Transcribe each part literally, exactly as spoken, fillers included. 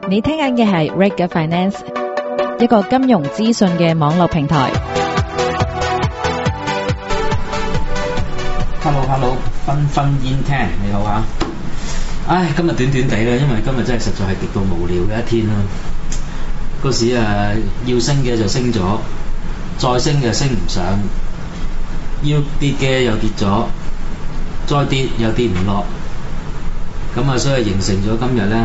你聽緊嘅係 Reg Finance， 一個金融資訊嘅網絡平台。 Hello Hello， 紛紛煙聽你好啊！唉，今日短短地啦，因為今日真係實在係極度無聊嘅一天啦。個市啊，要升嘅就升咗，再升嘅升唔上，要跌嘅又跌咗，再跌又跌唔落。咁啊，所以形成咗今日咧，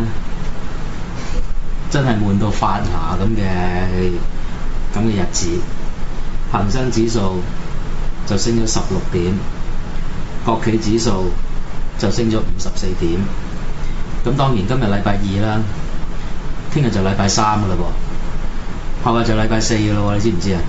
真係悶到發芽咁嘅咁嘅日子。恒生指數就升咗十六點，國企指數就升咗五十四點。咁當然今日禮拜二啦，聽日就禮拜三噶啦噃，後日就禮拜四噶啦喎，你知唔知啊？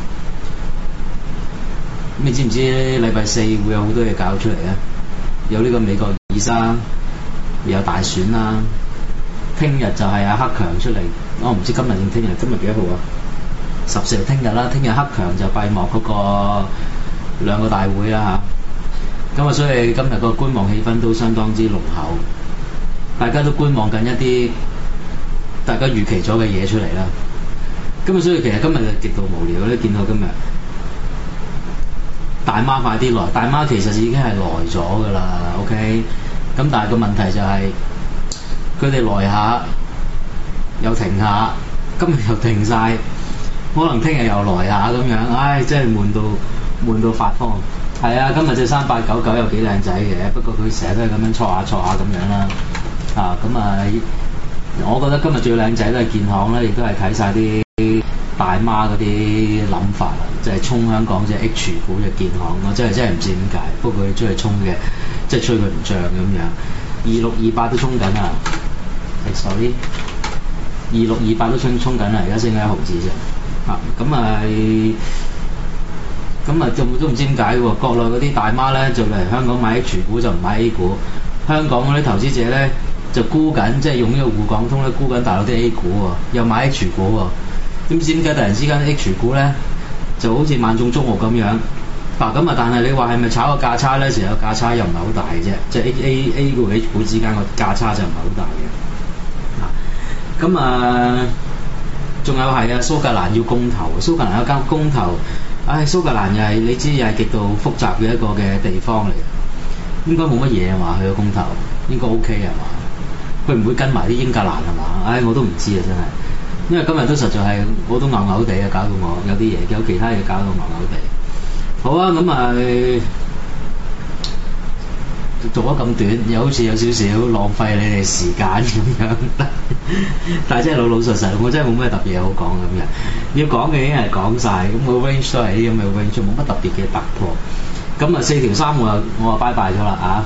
咁你知唔知禮拜四會有好多嘢搞出嚟啊？有呢個美國議生，有大選啦。聽日就係阿克強出嚟，我唔知今日定聽日，今日幾多號啊？十四號聽日啦，聽日克強就閉幕嗰個兩個大會啦嚇。咁啊，所以今日個觀望氣氛都相當之濃厚，大家都觀望緊一啲大家預期咗嘅嘢出嚟啦。咁啊，所以其實今日就極度無聊咧，見到今日大媽快啲來，大媽其實已經係來咗㗎啦 ，OK。咁但係個問題就係佢哋來下又停下，今日又停晒，可能聽日又來下咁樣，唉，真係悶到悶到發慌。係啊，今日隻三八九九有幾靚仔嘅，不過佢成日都係咁樣挫下挫下咁樣啦。啊，咁啊，我覺得今日最靚仔都係建行啦，亦都係睇晒啲大媽嗰啲諗法啦，即係衝香港隻 H 股嘅建行，我真係真係唔知點解，不過佢出去衝嘅，即係吹佢唔漲咁樣。二六二八都衝緊啊 ，sorry， 二六二八都衝衝緊啦，而家升緊一毫子啫。啊，咁啊，咁啊，都都唔知點解喎。國內嗰啲大媽咧就嚟香港買 H 股就唔買 A 股，香港嗰啲投資者咧就沽緊，即係用呢個滬港通咧沽緊大陸啲 A 股喎，又買 H 股喎。點知點解突然之間 H 股咧就好似萬眾矚目咁樣？嗱咁啊，但係你話係咪炒個價差咧？其實個價差又唔係好大嘅啫，即係 A A A 股 H 股之間個價差就唔係好大嘅。咁啊，仲有係啊，蘇格蘭要公投，蘇格蘭有間公投，唉，蘇格蘭又係你知又係極度複雜嘅一個嘅地方嚟，應該冇乜嘢啊嘛，佢個公投應該 OK 係嘛？佢唔會跟埋啲英格蘭係嘛？唉，我都唔知啊真係。因為今日都實在係我都嘔嘔地啊，搞到我有啲嘢，有其他嘢搞到嘔嘔地。好啊，咁啊做咗咁短，又好似有少少浪費你哋時間咁樣。但係真係老老實實，我真係冇咩特別嘢好講咁樣。要講嘅已經係講晒，咁個 range 都係啲咁嘅 range，冇乜特別嘅突破。咁啊四條三我我啊拜拜咗啦啊，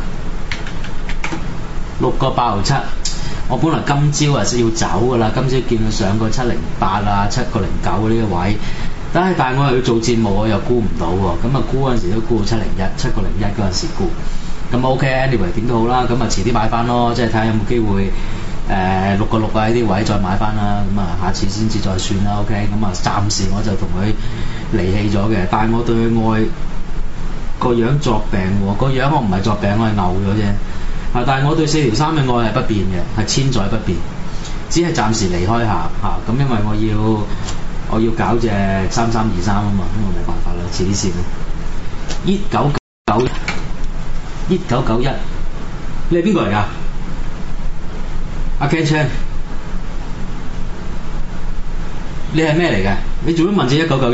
六個八毫七。我本來今朝啊要走㗎啦，今朝見佢上過七零八啊、七個零九呢個位，但係但係我又要做節目，我又估唔到喎。咁啊估嗰陣時都估到七零一、七個零一嗰陣時估。咁 OK，anyway 點都好啦，咁啊遲啲買翻咯，即係睇下有冇機會誒六個六啊呢啲位再買翻啦。咁啊下次先至再算啦。OK，咁啊暫時我就同佢離棄咗嘅，但係我對佢愛個樣作病喎，個樣我唔係作病，我係嘔咗啫。啊！但係我對四條三嘅愛係不變嘅，係千載不變，只係暫時離開下嚇。咁、啊、因為我要我要搞隻三三二三啊嘛，咁我冇辦法啦，遲啲先啦。一九九一，一九九一，你係邊個嚟㗎？阿 Ken Chan，你係咩嚟嘅？你做乜問隻一九九一？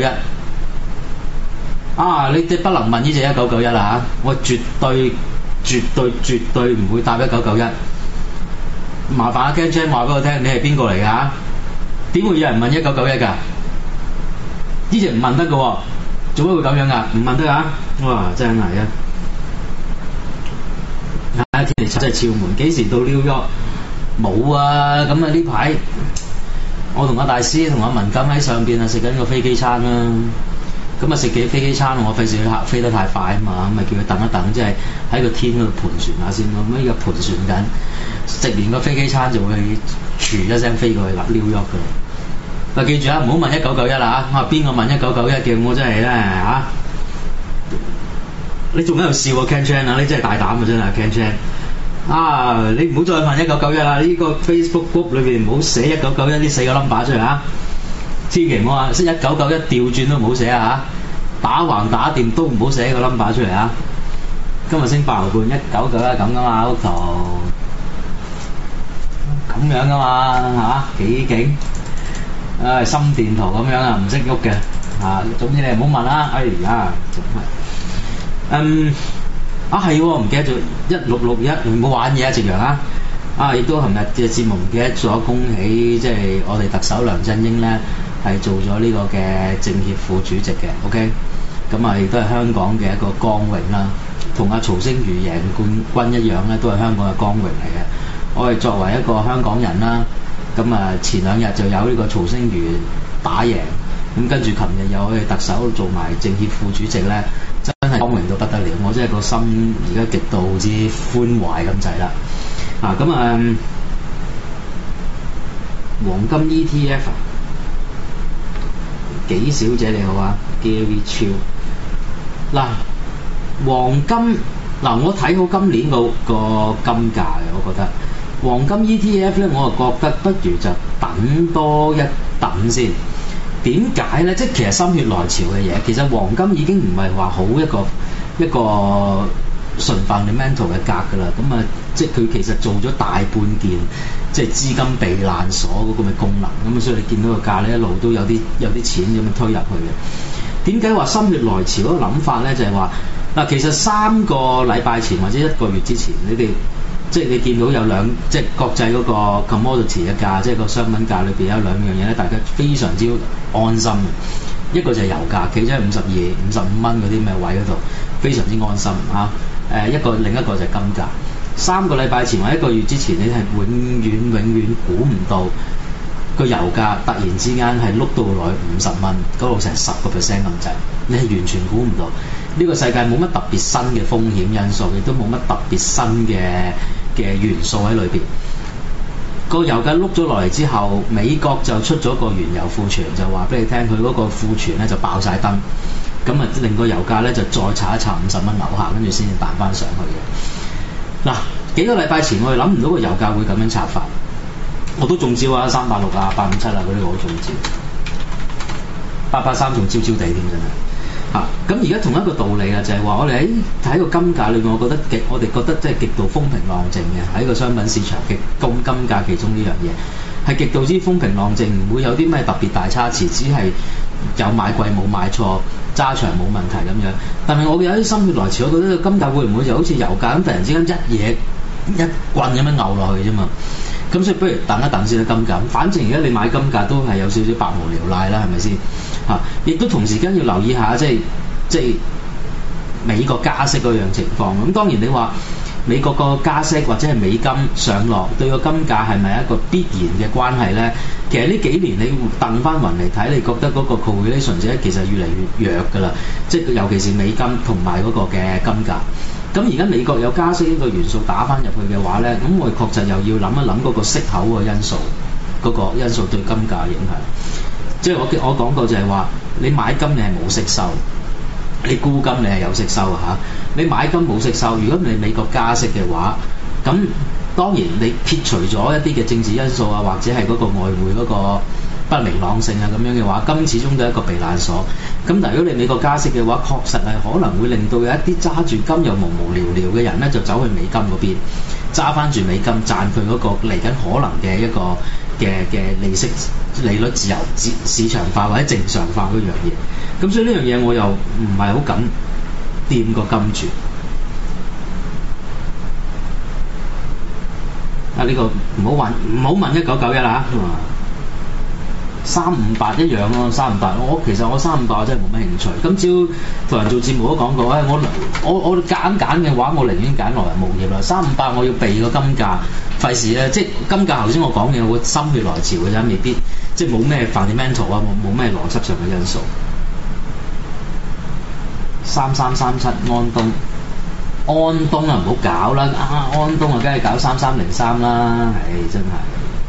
啊！你哋不能問呢隻一九九一啦嚇，我絕對。絕對絕對唔會答一九九一，麻煩阿 Ken Chan 話俾我聽，你係邊個嚟㗎嚇？點會有人問一九九一㗎？呢隻唔問得㗎喎，做乜會咁樣㗎？唔問得㗎？哇！真係啊！啊！天氣真係超悶，幾時到 New York？冇啊！咁啊呢排我同阿大師同阿文錦喺上邊啊食緊個飛機餐啦。咁啊食幾飛機餐，我費事佢飛得太快啊嘛，咁咪叫佢等一等，即係喺個天嗰度盤旋下先咯。咁依個盤旋緊，食完個飛機餐就會唰一聲飛過去紐約㗎啦。嗱記住啊，唔好問一九九一啦嚇，我話邊個問一九九一嘅，我真係咧嚇。你仲喺度笑啊 Ken Chan 啊，你真係大膽啊真係 Ken Chan。 啊！你唔好再問一九九一啦，呢、這個 Facebook group 裏邊唔好寫一九九一呢四個 number 出嚟啊！千祈唔好話識一九九一調轉都唔好寫啊！打橫打掂都唔好寫個 number 出嚟啊！今日升八毫半，一九九一咁噶嘛，幅圖咁樣噶嘛嚇，幾勁！唉、啊，心電圖咁樣啊，唔識喐嘅嚇。總之你唔好問啦。哎呀，仲係嗯。啊係喎，唔記得咗一六六一，唔好玩嘢啊！夕陽啊！啊，亦都琴日嘅節目唔記得咗，恭喜即係我哋特首梁振英咧係做咗呢個嘅政協副主席嘅 ，OK， 咁啊亦都係香港嘅一個光榮啦，同阿曹星如贏冠軍一樣咧，都係香港嘅光榮嚟嘅。我哋作為一個香港人啦，咁啊前兩日就有呢個曹星如打贏，咁跟住琴日有我哋特首做埋政協副主席咧。真係光榮到不得了，我真係個心而家極度之歡懷咁滯啦！啊咁啊，黃金 E T F 啊，紀小姐你好啊 ，Gary Chiu 嗱，黃金嗱、啊，我睇好今年個個金價嘅，我覺得黃金 E T F 咧，我就覺得不如就等多一等先。點解咧？即係其實心血來潮嘅嘢，其實黃金已經唔係話好一個一個純 fundamental 嘅格㗎啦。咁啊，即係佢其實做咗大半件即係資金避難所嗰個嘅功能。咁啊，所以你見到個價咧一路都有啲有啲錢咁樣推入去嘅。點解話心血來潮嗰個諗法咧？就係話嗱，其實三個禮拜前或者一個月之前，你哋即係你見到有兩即係國際嗰個 commodity 嘅價，即係個商品價裏邊有兩樣嘢咧，大家非常之安心嘅。一個就係油價，企咗喺五十二、五十五蚊嗰啲咩位嗰度，非常之安心嚇。誒一個另一個就係金價。三個禮拜前或者一個月之前，你係永遠永遠估唔到個油價突然之間係碌到落去五十蚊，嗰度成十個 percent 咁滯，你係完全估唔到。呢個世界冇乜特別新嘅風險因素，亦都冇乜特別新嘅嘅元素喺裏邊。個油價碌咗落嚟之後，美國就出咗個原油庫存，就話俾你聽，佢嗰個庫存咧就爆晒燈，咁啊令個油價咧就再查一查五十蚊樓下，跟住先至彈翻上去嘅。嗱，幾個禮拜前我哋諗唔到個油價會咁樣插法，我都中招啊，三百六啊、八五七啊嗰啲我都中招，八八三仲招招地添真係。嚇！咁而家同一個道理啦，就係、是、話我哋喺睇個金價裏面，我覺得極，我哋覺得即係極度風平浪靜嘅喺個商品市場嘅金金價其中呢樣嘢係極度之風平浪靜，唔會有啲咩特別大差池，只係有買貴冇買錯，揸長冇問題咁樣。但係我有啲心血來潮，我覺得個金價會唔會就好似油價咁，突然之間一嘢一棍咁樣牛落去啫嘛？咁所以不如等一等先啦，金價。反正而家你買金價都係有少少百無聊賴啦，係咪先？嚇！亦都同時間要留意下，即係即係美國加息嗰樣情況。咁當然你話美國個加息或者係美金上落對個金價係咪一個必然嘅關係咧？其實呢幾年你掟翻雲嚟睇，你覺得嗰個 correlation 其實越嚟越弱㗎啦。即係尤其是美金同埋嗰個嘅金價。咁而家美國有加息呢個元素打翻入去嘅話咧，咁我哋確實又要諗一諗嗰個息口個因素，嗰、嗰個因素對金價嘅影響。即係我我講過就係話，你買金你係冇息收，你沽金你係有息收嚇。你買金冇息收，如果你美國加息嘅話，咁當然你撇除咗一啲嘅政治因素啊，或者係嗰個外匯嗰個不明朗性啊咁樣嘅話，金始終都係一個避難所。咁但係如果你美國加息嘅話，確實係可能會令到有一啲揸住金又無無聊聊嘅人咧，就走去美金嗰邊揸翻住美金，賺佢嗰個嚟緊可能嘅一個嘅嘅利息利率自由市市場化或者正常化嗰樣嘢。咁所以呢樣嘢我又唔係好敢掂個金住。啊！呢、這個唔好問，唔好問一九九一啦嚇。三五八一樣咯，三五八我其實我三五八真係冇乜興趣。今朝同人做節目都講過，誒、哎、我我我揀揀嘅話，我寧願揀落嚟無業啦。三五八我要避個金價，費事咧，即係金價頭先我講嘅，我心血來潮嘅啫，未必即係冇咩 fundamental 啊，冇冇咩邏輯上嘅因素。三三三七安東，安東啊唔好搞啦，啊安東啊梗係搞三三零三啦，唉真係。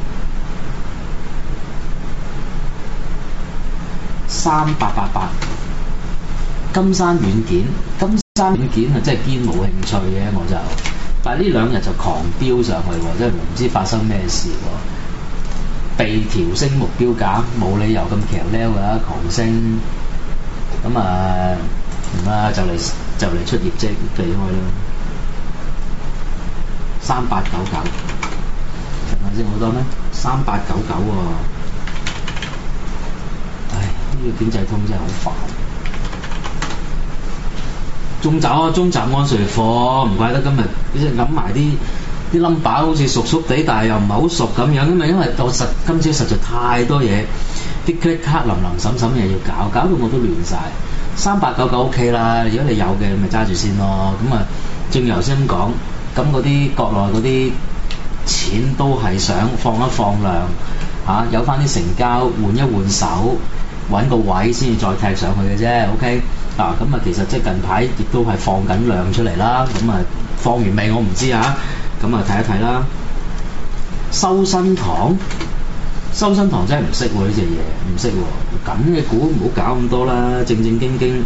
三八八八，金山軟件，金山軟件啊，真係堅冇興趣嘅，我就但係呢兩日就狂飆上去喎，即係唔知發生咩事喎。被調升目標價，冇理由咁騎呢㗎，狂升。咁啊，唔啦，就嚟就嚟出業績，避開啦。三八九九，係咪先好多咩？三八九九喎，唉，呢、這個經濟通真係好煩。中集啊，中集安瑞貨，唔怪得今日即係諗埋啲啲 number 好似熟熟地，但係又唔係好熟咁樣，因為因為我實今朝實在太多嘢，啲 click 卡林林審審嘢要搞，搞到我都亂晒。三八九九 OK 啦，如果你有嘅咪揸住先咯。咁啊，正如頭先咁講，咁嗰啲國內嗰啲錢都係想放一放量嚇、啊，有翻啲成交，換一換手，揾個位先至再踢上去嘅啫。OK。啊，咁啊，其實即係近排亦都係放緊量出嚟啦，咁啊放完未我唔知啊，咁啊睇一睇啦。修身堂，修身堂真係唔識喎呢隻嘢，唔識喎，咁嘅股唔好搞咁多啦，正正經經。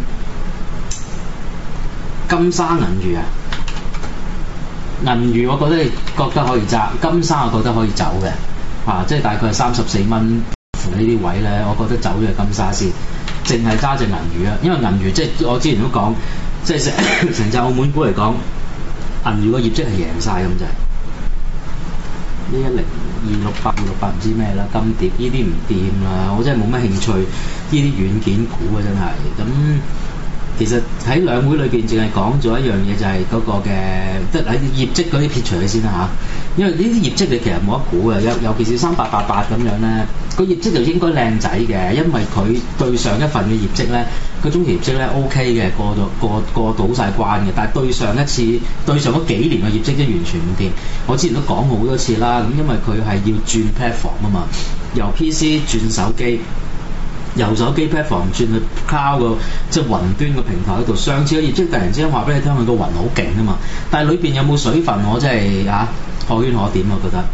金沙銀娛啊，銀娛我覺得你覺得可以揸，金沙我覺得可以走嘅，啊，即係大概係三十四蚊呢啲位咧，我覺得走咗金沙先。淨係揸隻銀娛啊，因為銀娛即係我之前都講，即係成成隻澳門股嚟講，銀娛個業績係贏晒咁滯。一一零二六八二六八唔知咩啦，金蝶呢啲唔掂啦，我真係冇乜興趣呢啲軟件股啊，真係咁。其實喺兩會裏邊淨係講咗一樣嘢，就係嗰個嘅，即係喺業績嗰啲撇除佢先啦嚇。因為呢啲業績你其實冇得估嘅，尤尤其是三八八八咁樣咧，個業績就應該靚仔嘅，因為佢對上一份嘅業績咧，佢中期業績咧 OK 嘅，過咗過過到晒關嘅。但係對上一次對上嗰幾年嘅業績都完全唔掂。我之前都講過好多次啦，咁因為佢係要轉 platform 啊嘛，由 P C 轉手機。由手機 platform 轉去 cloud 個即係雲端個平台嗰度，上次嘅業績突然之間話俾你聽，佢個雲好勁啊嘛，但係裏邊有冇水分，我真係啊可圈可點我覺得。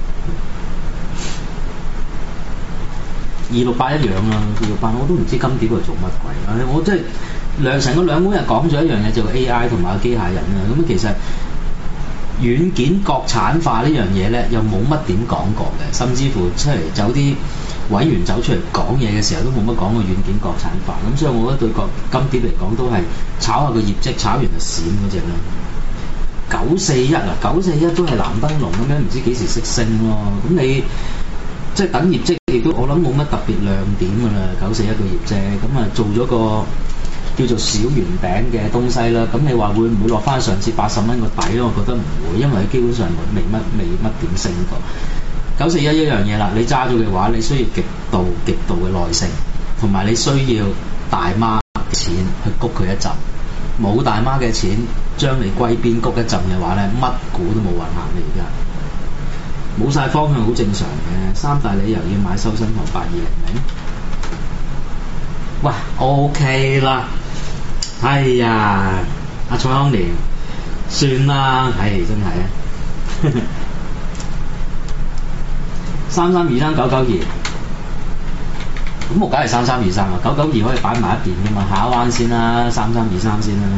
二六八一樣啦，二六八我都唔知金碟係做乜鬼，我真係兩成個兩會日講咗一樣嘢，就係 A I 同埋機械人啊，咁其實軟件國產化呢樣嘢咧，又冇乜點講過嘅，甚至乎出嚟走啲委員走出嚟講嘢嘅時候，都冇乜講過軟件國產化，咁所以我覺得對個金碟嚟講都係炒下個業績，炒完就閃嗰隻啦。九四一啊，九四一都係藍燈籠咁樣，唔知幾時識升咯。咁你即係等業績，亦都我諗冇乜特別亮點㗎啦。九四一個業績，咁啊做咗個叫做小圓餅嘅東西啦。咁你話會唔會落翻上次八十蚊個底咧？我覺得唔會，因為基本上未乜未乜點升過。九四一一樣嘢啦，你揸咗嘅話，你需要極度極度嘅耐性，同埋你需要大媽嘅錢去谷佢一陣。冇大媽嘅錢將你歸邊谷一陣嘅話咧，乜股都冇運行嘅而家。冇晒方向好正常嘅，三大理由要買修身堂八二零零。喂 ，OK 啦。哎呀，阿蔡康年，算啦，唉、哎，真係啊。三三二三九九二，咁我梗係三三二三啊，九九二可以擺埋一邊㗎嘛，下一彎先啦，三三二三先啦。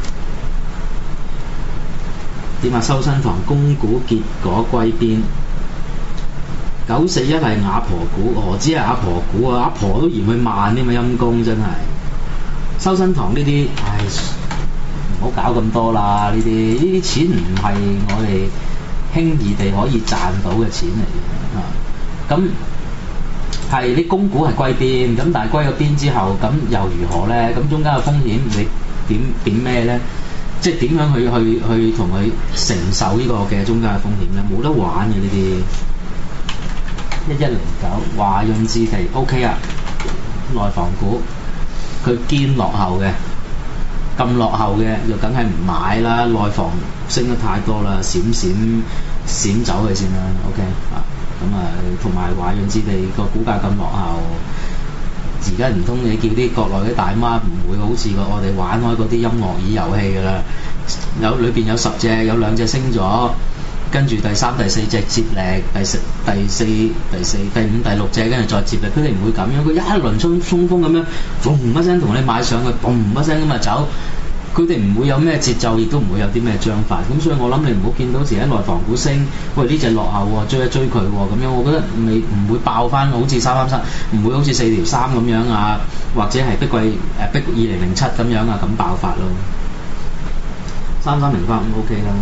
點啊？修身堂供股結果歸邊？九四一係阿婆股，何止係阿婆股啊？阿婆都嫌佢慢添嘛，陰公真係。修身堂呢啲，唉，唔好搞咁多啦！呢啲呢啲錢唔係我哋輕易地可以賺到嘅錢嚟嘅啊！咁係啲供股係歸邊，咁但係歸咗邊之後，咁又如何咧？咁中間嘅風險你點點咩咧？即係點樣去去去同佢承受呢個嘅中間嘅風險咧？冇得玩嘅呢啲。一一零九華潤置地 OK 啊，內房股佢堅落後嘅，咁落後嘅就梗係唔買啦。內房升得太多啦，閃閃閃走佢先啦。OK 啊，咁啊同埋華潤置地個股價咁落後，而家唔通你叫啲國內啲大媽唔會好似個我哋玩開嗰啲音樂椅遊戲㗎啦？有裏邊有十隻，有兩隻升咗。跟住第三、第四隻接力，第四、第四、第四、第五、第六隻跟住再接力，佢哋唔會咁樣，佢一輪衝衝鋒咁樣，嘣一聲同你買上去，嘣一聲咁啊走， 佢哋唔會有咩節奏，亦都唔會有啲咩章法。咁所以我諗你唔好見到時喺內房股升，喂呢隻落後喎，追一追佢喎咁樣，我覺得未唔會爆翻好似三三三，唔會好似四條三咁樣啊，或者係碧桂誒碧二零零七咁樣啊咁爆發咯。三三零八五 OK 啦，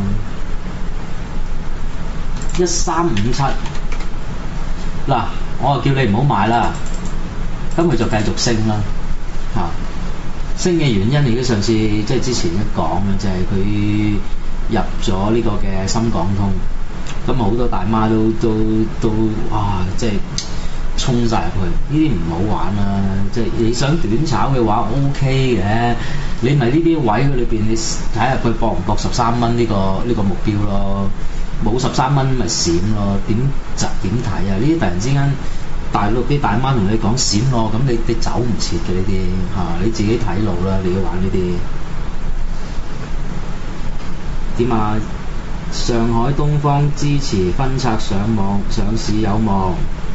一三五七嗱，我就叫你唔好買啦，咁佢就繼續升啦嚇。升嘅原因，亦都上次即係之前一講嘅，就係、是、佢入咗呢個嘅深港通，咁啊好多大媽都都都哇，即係衝晒入去，呢啲唔好玩啦。即係你想短炒嘅話 OK 嘅，你咪呢啲位裏邊你睇下佢搏唔搏十三蚊呢個呢、呢個目標咯，冇十三蚊咪閃咯，點就點睇啊？呢啲突然之間。大陸啲大媽同你講閃咯，咁你你走唔切嘅呢啲嚇，你自己睇路啦，你要玩呢啲點啊？上海東方支持分拆上網上市有望，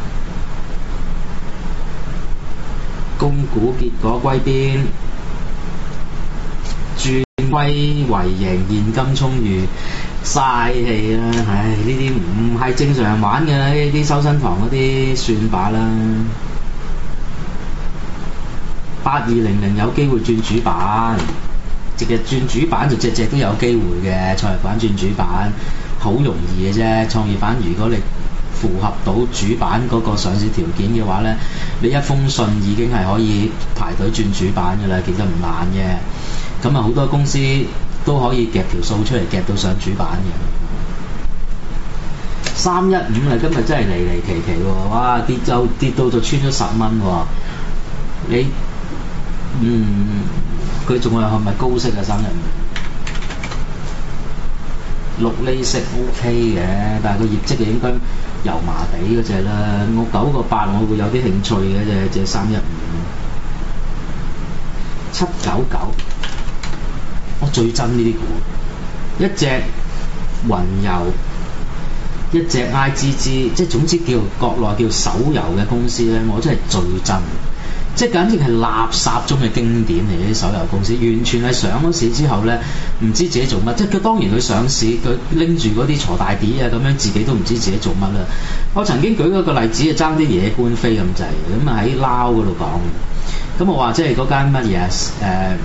供股結果歸邊？轉虧為盈，現金充裕。嘥氣啦，唉！呢啲唔係正常人玩嘅，呢啲收身堂嗰啲算把啦。八二零零有機會轉主板，直日轉主板就隻隻都有機會嘅。創業板轉主板好容易嘅啫，創業板如果你符合到主板嗰個上市條件嘅話咧，你一封信已經係可以排隊轉主板嘅啦，其實唔難嘅。咁啊，好多公司都可以夾條數出嚟，夾到上主板嘅。三一五啊，今日真係離離奇奇喎！哇，跌就跌到就穿咗十蚊喎。你嗯，佢仲係係咪高息啊？三一五六厘息 OK 嘅，但係個業績就應該油麻地嗰隻啦。我九個八我會有啲興趣嘅啫，隻三一五七九九。我最憎呢啲股，一隻雲遊，一隻 I G G， 即係總之叫國內叫手遊嘅公司咧，我真係最憎，即係簡直係垃圾中嘅經典嚟嘅啲手遊公司，完全係上咗市之後咧，唔知自己做乜，即係佢當然佢上市，佢拎住嗰啲鋤大 D 啊咁樣，自己都唔知自己做乜啦。我曾經舉嗰個例子係爭啲野官飛咁滯，咁啊喺撈嗰度講，咁我話即係嗰間乜嘢誒？呃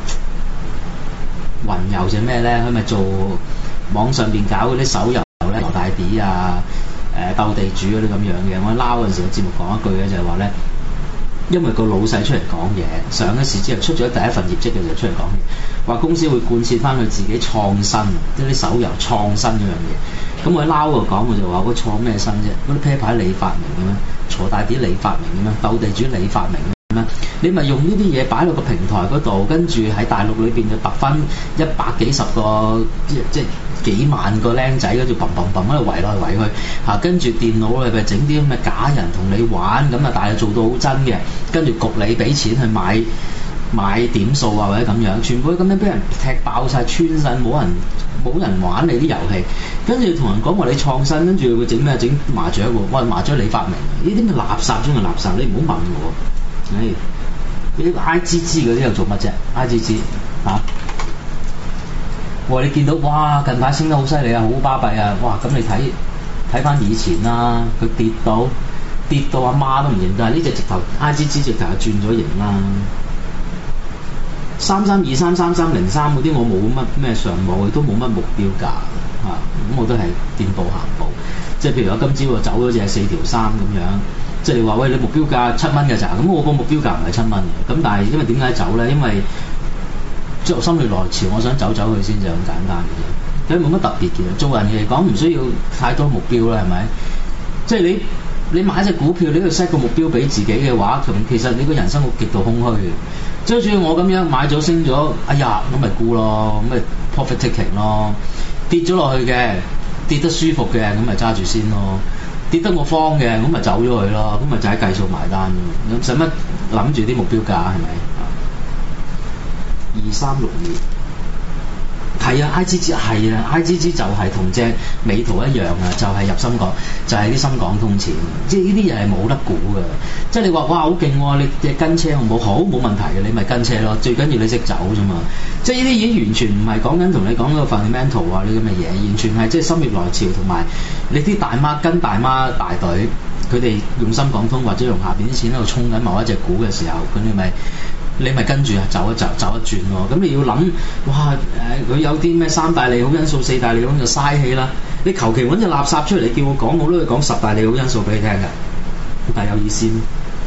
雲遊就咩咧？佢咪做網上邊搞嗰啲手遊咧，羅大啲啊，誒、呃、鬥地主嗰啲咁樣嘅。我撈嗰陣時，個節目講一句嘅就係話咧，因為個老細出嚟講嘢，上咗市之後出咗第一份業績嘅就出嚟講嘢，話公司會貫徹翻佢自己創新，即係啲手遊創新嗰樣嘢。咁我喺撈度講，我就話：我創咩新啫？嗰啲啤牌你發明嘅咩？鋤大啲你發明嘅咩？鬥地主你發明嘅？你咪用呢啲嘢擺落個平台嗰度，跟住喺大陸裏邊就揼翻一百幾十個，即即幾萬個僆仔，跟住砰砰砰喺度圍來圍去嚇，跟住電腦裏邊整啲咁嘅假人同你玩，咁啊但係做到好真嘅，跟住焗你俾錢去買買點數啊或者咁樣，全部都咁樣俾人踢爆晒穿晒，冇人冇人玩你啲遊戲，跟住同人講話你創新，跟住佢整咩整麻雀喎，我話麻雀你發明，呢啲咪垃圾中嘅垃圾，你唔好問我。誒，啲 I G G 嗰啲又做乜啫 ？I G G 嚇，我話你見到哇，近排升得好犀利啊，好巴閉啊！哇，咁你睇睇翻以前啦，佢跌到跌到阿媽都唔認，但係呢隻直頭 I G G 直頭係轉咗型啦。三三二三三三零三嗰啲我冇乜咩上網，都冇乜目標價嚇，咁、啊、我都係見步行步。即係譬如我今朝我走嗰隻係四條三咁樣。即係你話喂，你目標價七蚊嘅咋？咁我個目標價唔係七蚊嘅。咁但係因為點解走咧？因為即係心血來潮，我想走走去先就咁簡單嘅啫。佢冇乜特別嘅。做人嚟講唔需要太多目標啦，係咪？即係你你買隻股票，你要 set 個目標俾自己嘅話，咁其實你個人生會極度空虛嘅。即係好似我咁樣買咗升咗，哎呀咁咪沽咯，咁咪 profit taking 咯。跌咗落去嘅，跌得舒服嘅，咁咪揸住先咯。跌得我慌嘅，咁咪走咗佢咯，咁咪就喺計數埋單咯。咁使乜諗住啲目標價係咪？二三六二係啊 I G G 係啊 I G G 就係同隻美圖一樣啊，就係、是、入深港，就係、是、啲深港通錢，即係呢啲嘢係冇得估嘅。即係你話哇好勁喎，你隻跟車好冇好冇問題嘅，你咪跟車咯，最緊要你識走啫嘛。即係呢啲已經完全唔係講緊同你講嗰個 fundamental 啊呢咁嘅嘢，完全係即係心血來潮同埋你啲大媽跟大媽大隊，佢哋用深港通或者用下邊啲錢喺度衝緊某一隻股嘅時候，咁你咪。你咪跟住啊，走一走，走一轉喎。咁你要諗，哇誒，佢、呃、有啲咩三大利好因素、四大利好因素就嘥氣啦。你求其揾隻垃圾出嚟，你叫我講，我都會講十大利好因素俾你聽㗎。但係有意思咩？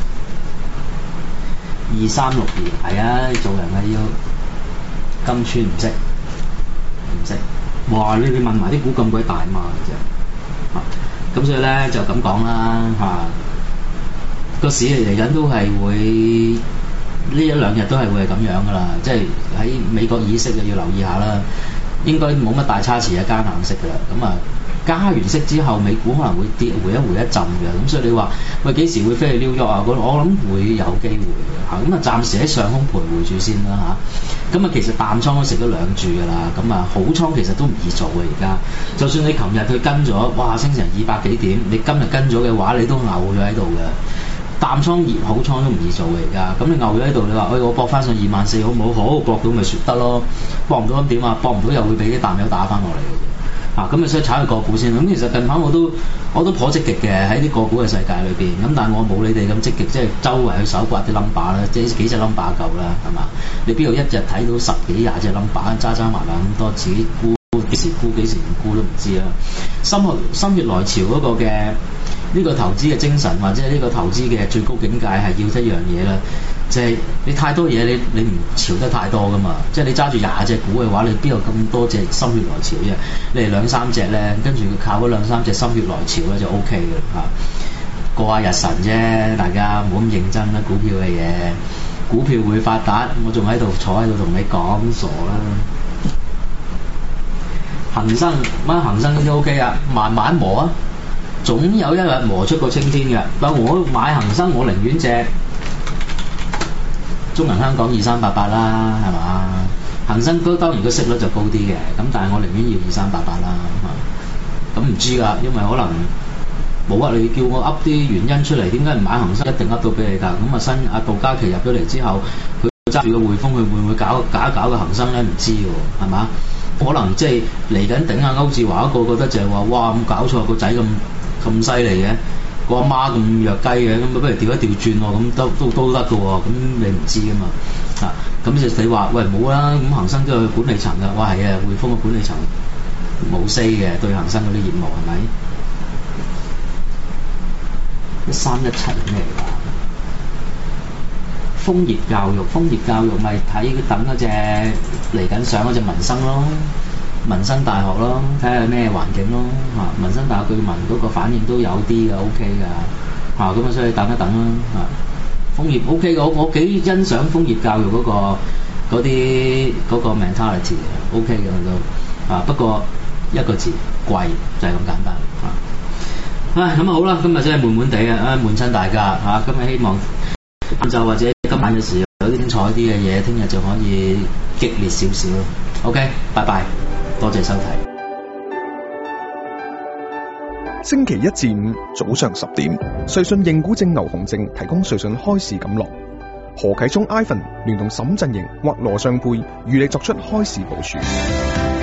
二三六二係啊，做人啊要金川唔識，唔識。哇！你你問埋啲股咁鬼大嘛嘅啫。啊，咁所以咧就咁講啦嚇。個、啊、市嚟嚟緊都係會。呢一兩日都係會係咁樣噶啦，即係喺美國議息就要留意下啦，應該冇乜大差池嘅加硬息噶啦，咁啊加完息之後，美股可能會跌回一回一陣嘅，咁所以你話喂幾時會飛去 New York啊？我我諗會有機會嘅嚇，咁啊暫時喺上空徘徊住先啦嚇，咁啊其實淡倉都食咗兩注噶啦，咁啊好倉其實都唔易做嘅而家，就算你琴日佢跟咗，哇升成二百幾點，你今日跟咗嘅話，你都牛咗喺度嘅。淡倉熱好倉都唔易做嘅而家，咁你牛咗喺度，你話，哎我搏翻上二萬四好唔好？好，搏到咪説得咯，搏唔到咁點啊？搏唔到又會俾啲淡友打翻落嚟嘅啫。啊，咁你所以炒去個股先。咁其實近排我都我都頗積極嘅喺啲個股嘅世界裏邊，咁但係我冇你哋咁積極，即係周圍去搜刮啲 number 啦，即係幾隻 number 夠啦，係嘛？你邊度一日睇到十幾廿隻 number，揸揸埋埋咁多，自己沽幾時沽幾時唔沽都唔知啦。心血心血來潮嗰個嘅。呢個投資嘅精神或者呢個投資嘅最高境界係要一樣嘢啦，就係、是、你太多嘢你你唔潮得太多噶嘛，即係你揸住廿隻股嘅話，你邊有咁多隻心血來潮啫？你哋兩三隻咧，跟住靠嗰兩三隻心血來潮咧就 O K 嘅嚇，過下日神啫，大家唔好咁認真啦，股票嘅嘢，股票會發達，我仲喺度坐喺度同你講傻啦。恒生乜恒生都 O K 啊，慢慢磨啊！總有一日磨出個青天嘅，但我買恒生，我寧願隻中銀香港二三八八啦，係嘛？恒生都當然個息率就高啲嘅，咁但係我寧願要二三八八啦，咁唔知㗎，因為可能冇啊，你叫我噏啲原因出嚟，點解唔買恒生？一定噏到俾你㗎。咁啊新阿杜嘉祺入咗嚟之後，佢揸住個匯豐，佢會唔會搞搞一搞個恒生咧？唔知喎，係嘛？可能即係嚟緊頂下歐志華一個，覺得就係話哇咁搞錯，個仔咁。咁犀利嘅，個阿媽咁弱雞嘅，咁不如調一調轉喎，咁都都都得嘅喎，咁你唔知噶嘛，啊，咁就你話喂冇啦，咁恒生都有管理層㗎，哇係啊，匯豐嘅管理層冇 say 嘅對恒生嗰啲業務係咪？一三一七咩嚟㗎？楓葉教育，楓葉教育咪睇等嗰隻嚟緊上嗰隻民生咯。民生大學咯，睇下咩環境咯嚇。民生大學據聞嗰個反應都有啲嘅 ，O K 㗎嚇。咁啊，所以等一等啦嚇。楓葉 O K 嘅，我我幾欣賞楓葉教育嗰、嗰個嗰啲嗰個 mentality 嘅 ，O K 嘅都啊。不過一個字貴就係咁簡單嚇。唉，咁啊好啦，今日真係悶悶地啊，啊悶親大家嚇。今日希望晏晝或者今晚嘅時候有啲精彩啲嘅嘢，聽日就可以激烈少少。OK， 拜拜。多謝收睇。 星期一至五早上十點，瑞信認股證牛熊證提供瑞信開市錦囊。何啟聰 Ivan 聯同沈振盈或羅尚佩與你作出開市部署。